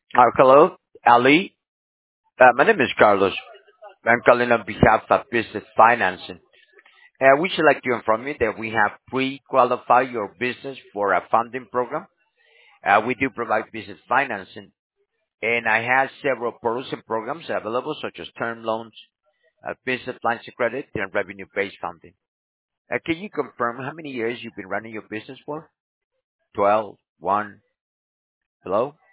Hello, Ali. My name is Carlos. I'm calling on behalf of Business Financing. We should like to inform you that we have pre-qualified your business for a funding program. We do provide business financing, and I have several products and programs available, such as term loans, business lines of credit, and revenue-based funding. Can you confirm how many years you've been running your business for? 12, 1, hello?